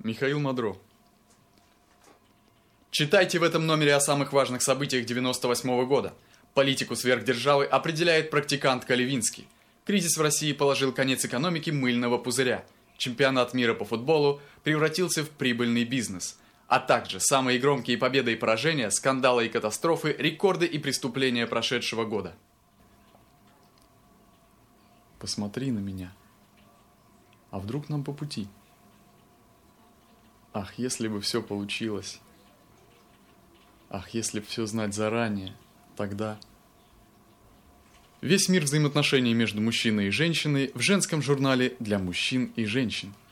Михаил Модро. Читайте в этом номере о самых важных событиях 98 года. Политику сверхдержавы определяет практикант Калевинский. Кризис в России положил конец экономике мыльного пузыря. Чемпионат мира по футболу превратился в прибыльный бизнес. А также самые громкие победы и поражения, скандалы и катастрофы, рекорды и преступления прошедшего года. Посмотри на меня. А вдруг нам по пути? Ах, если бы все получилось. Ах, если бы все знать заранее, тогда... Весь мир взаимоотношений между мужчиной и женщиной в женском журнале для мужчин и женщин.